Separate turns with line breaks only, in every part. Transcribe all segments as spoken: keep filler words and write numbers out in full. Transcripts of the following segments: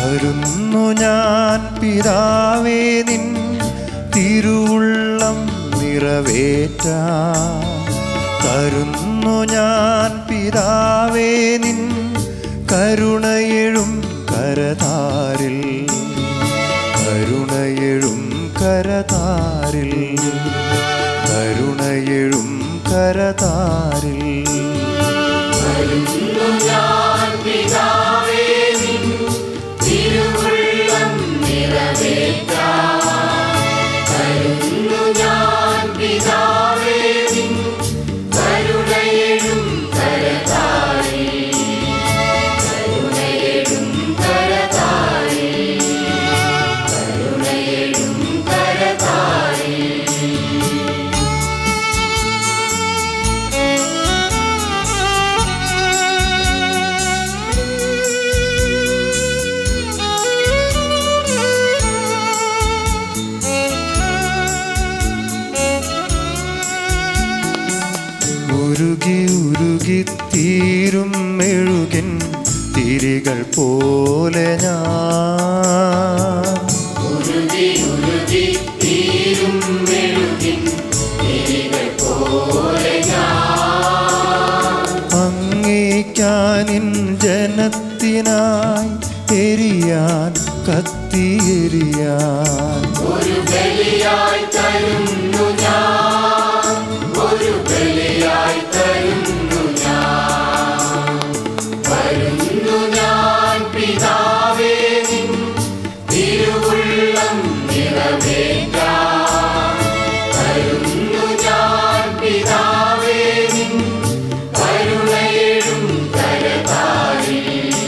വരുന്നു ഞാൻ പിതാവേ നിൻ തിരുവുള്ളം നിറവേറ്റാൻ. തരുന്നു ഞാൻ പിതാവേ നിൻ കരുണയെഴും കരതാരിൽ. കരുണയെഴും കരതാരിൽ. കരുണയെഴും കരതാരിൽ.
വരുന്നു ഞാൻ പിതാവേ നിൻ തിരുവുള്ളം നിറവേറ്റാൻ. വരുന്നു ഞാൻ പിതാവേ നിൻ കരുണയെഴും കരതാരിൽ. കരുണയെഴും കരതാരിൽ. കരുണയെഴും കരതാരിൽ.
ഉരുകി ഉരുകി തീരും മെഴുകിൻ തിരികൾ പോലെ ഞാൻ.
ഉരുകി ഉരുകി തീരും മെഴുകിൻ തിരികൾ പോലെ ഞാൻ.
അങ്ങേയ്ക്കാനിൻ ജനത്തിനായി എരിയാൻ കത്തിയെരിയാൻ.
ഒരു ബലിയായി തരുന്നു ഞാൻ. ഒരു ബലിയായി തരുന്നു ഞാൻ. വരുന്നു ഞാൻ പിതാവേ നിൻ തിരുവുള്ളം നിറവേറ്റാൻ. വരുന്നു ഞാൻ പിതാവേ നിൻ കരുണയെഴും കരതാരിൽ.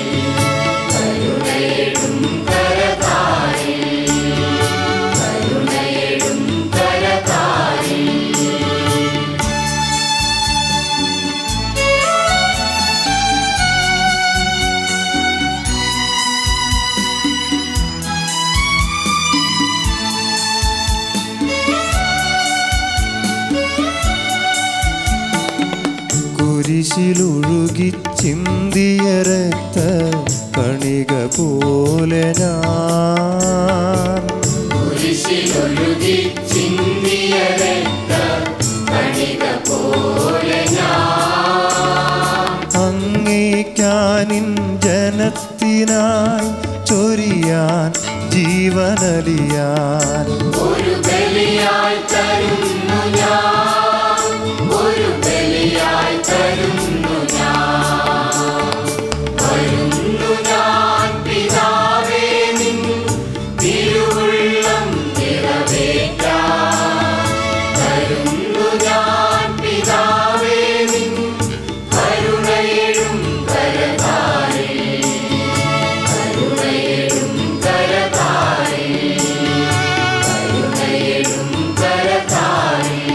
കരുണയെഴും കരതാരിൽ. കരുണയെഴും കരതാരിൽ.
കുരിശിലൊഴുകി ചിന്തിയ രക്ത കണിക പോലെ ഞാൻ.
കുരിശിലൊഴുകി ചിന്തിയ രക്ത കണിക പോലെ ഞാൻ.
അങ്ങേയ്ക്കാനിൻ ജനത്തിനായി ചൊരിയാൻ ജീവനലിയാൻ.
ഒരു ബലിയായി തരുന്നു ഞാൻ. ഒരു ബലിയായി തരുന്നു ഞാൻ. വരുന്നു ഞാൻ പിതാവേ നിൻ തിരുവുള്ളം നിറവേറ്റാൻ. വരുന്നു ഞാൻ പിതാവേ നിൻ കരുണയെഴും കരതാരിൽ. കരുണയെഴും കരതാരിൽ. കരുണയെഴും കരതാരിൽ.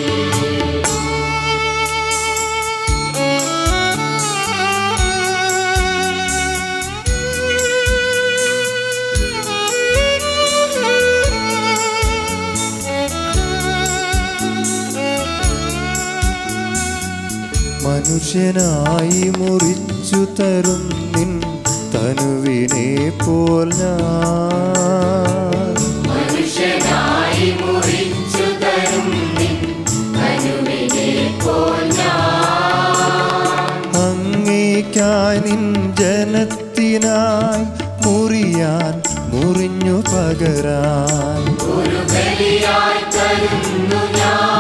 മനുഷ്യനായി മുറിച്ചു തരും നിൻ തനുവിനെ പോൽ ഞാൻ.
മനുഷ്യനായി മുറിച്ചു തരും നിൻ തനുവിനെ പോൽ ഞാൻ.
അങ്ങേയ്ക്കായി നിൻ ജനത്തിനായി മുറിയാൻ മുറിഞ്ഞു പകരാൻ.
ഒരു ബലിയായി തരുന്നു ഞാൻ.